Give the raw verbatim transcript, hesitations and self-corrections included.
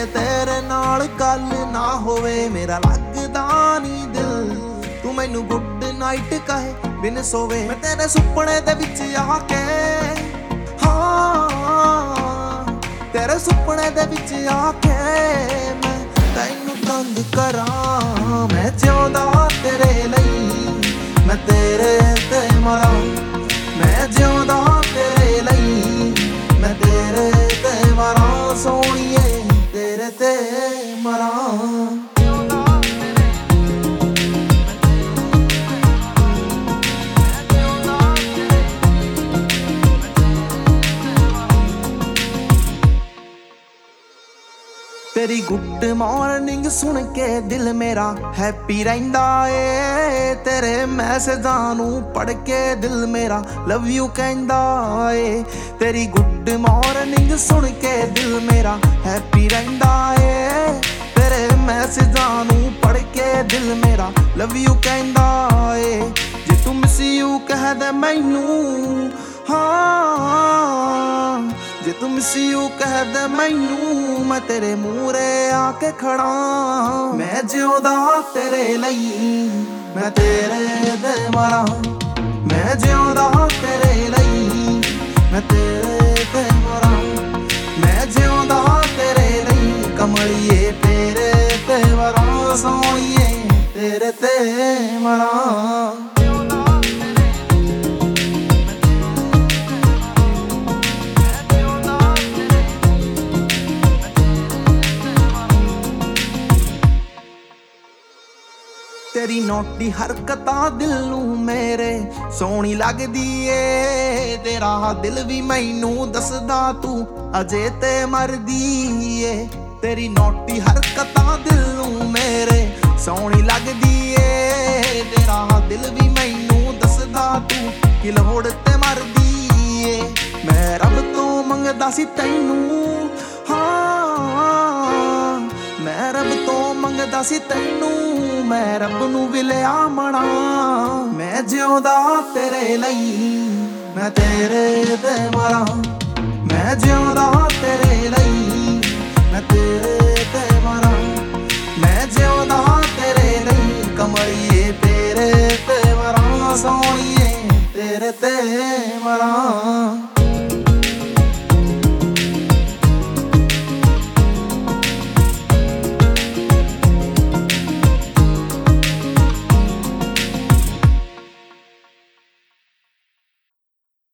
तेरे नाल गल ना होवे मेरा लगदा नी दिल। तू मैनू गुड नाइट कहे बिन सोवे मैं तेरे सुपने दे विच आके, हाँ तेरे सुपने दे विच आके मैं तैनू तंग करां। मैं जिउंदा तेरे लई मैं तेरे ते मरां, मैं जिउंदा तेरे लई मैं तेरे ते मरां। सोहणीए तेरे ते मरां। तेरी गुड मॉर्निंग सुन के दिल मेरा हैप्पी रहिंदा ए, तेरे मैसेजां नू पढ़ के दिल मेरा लव यू कहंदा ए। तेरी गुड मॉर्निंग सुन के दिल मेरा हैप्पी रहिंदा ए, तेरे मैसेजां नू पढ़ के दिल मेरा लव यू कहंदा ए। जे तू मिस यू कह दे मैनू, हाँ जे तू मिस यू कह दे मैनू मैं तेरे मूहरे आके खड़ा। मैं जिउंदा तेरे लई मैं तेरे ते मरां, मैं जिउंदा तेरे लई मैं तेरे ते मरां। मैं जिउंदा तेरे लई कमलिए तेरे ते मरां। सोहणीए तेरे ते मरां। तेरी नोटी हरकतां दिल नू मेरे सोहनी लगदी ए, तेरा दिल भी मैनू दसदा तू अजे ते मरदी ए। तेरी नोटी हरकतां दिल नू मेरे सोहनी लगदी ए, तेरा दिल भी मैनू दसदा तू कि लोड़ ते मरदी ए। मैं रब तो मंगदा सी तैनू, हाँ मैं रब तो मंगदा सी तैनू, मैं रब नू भी लिया मना। मैं जिउंदा तेरे लई मैं तेरे ते मरां, मैं जिउंदा तेरे लई